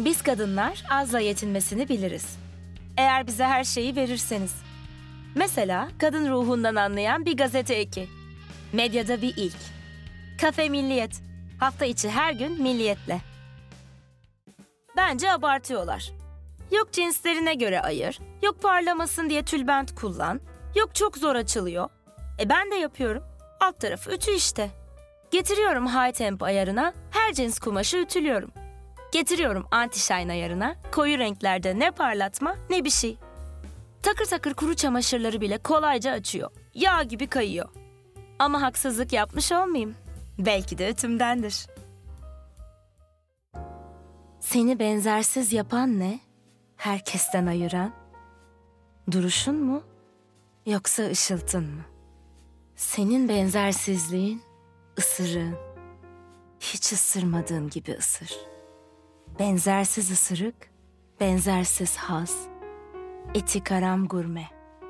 Biz kadınlar azla yetinmesini biliriz. Eğer bize her şeyi verirseniz. Mesela kadın ruhundan anlayan bir gazete eki. Medyada bir ilk. Kafe Milliyet. Hafta içi her gün Milliyet'le. Bence abartıyorlar. Yok cinslerine göre ayır, yok parlamasın diye tülbent kullan, yok çok zor açılıyor. Ben de yapıyorum. Alt tarafı ütü işte. Getiriyorum high temp ayarına, her cins kumaşı ütülüyorum. Getiriyorum anti-shine ayarına, koyu renklerde ne parlatma ne bir şey. Takır takır kuru çamaşırları bile kolayca açıyor. Yağ gibi kayıyor. Ama haksızlık yapmış olmayayım. Belki de ütümdendir. Seni benzersiz yapan ne? Herkesten ayıran? Duruşun mu? Yoksa ışıltın mı? Senin benzersizliğin, ısırığın. Hiç ısırmadığın gibi ısır. Benzersiz ısırık, benzersiz haz. Eti karam gurme.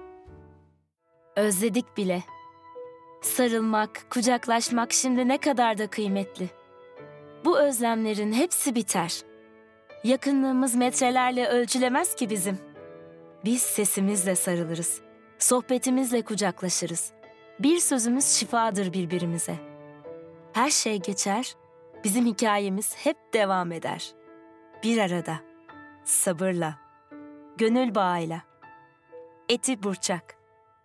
Özledik bile. Sarılmak, kucaklaşmak şimdi ne kadar da kıymetli. Bu özlemlerin hepsi biter. Yakınlığımız metrelerle ölçülemez ki bizim. Biz sesimizle sarılırız. Sohbetimizle kucaklaşırız. Bir sözümüz şifadır birbirimize. Her şey geçer, bizim hikayemiz hep devam eder. Bir arada, sabırla, gönül bağıyla. Eti burçak.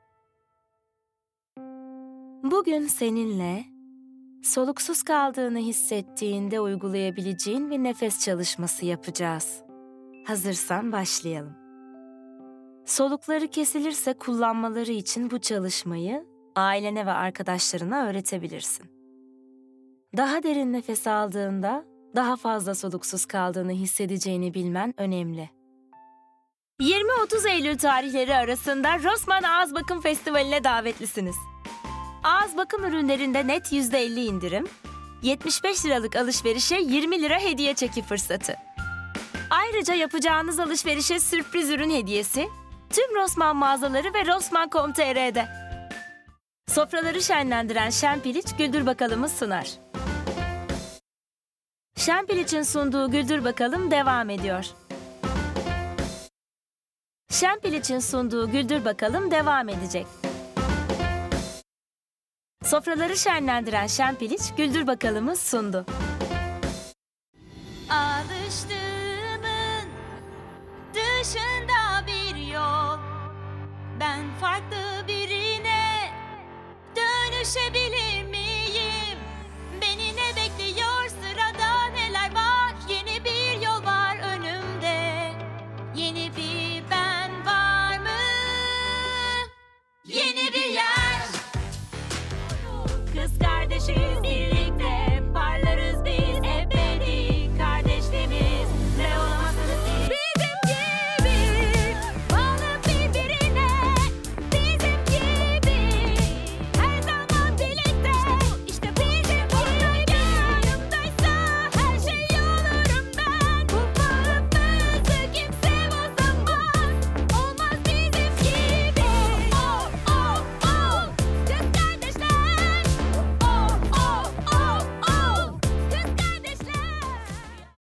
Bugün seninle soluksuz kaldığını hissettiğinde uygulayabileceğin bir nefes çalışması yapacağız. Hazırsan başlayalım. Solukları kesilirse kullanmaları için bu çalışmayı ailene ve arkadaşlarına öğretebilirsin. Daha derin nefes aldığında daha fazla soluksuz kaldığını hissedeceğini bilmen önemli. 20-30 Eylül tarihleri arasında Rossmann Ağız Bakım Festivali'ne davetlisiniz. Ağız bakım ürünlerinde net %50 indirim, 75 liralık alışverişe 20 lira hediye çeki fırsatı. Ayrıca yapacağınız alışverişe sürpriz ürün hediyesi tüm Rossmann mağazaları ve Rossmann.com.tr'de. Sofraları şenlendiren Şempiliç Güldür Bakalım'ı sunar. Şempiliç'in sunduğu Güldür Bakalım devam ediyor. Şempiliç'in sunduğu Güldür Bakalım devam edecek. Sofraları şenlendiren Şempiliç Güldür Bakalım'ı sundu. Alıştığımın dışında bir yol. Ben farklı birine dönüşebilir miyim?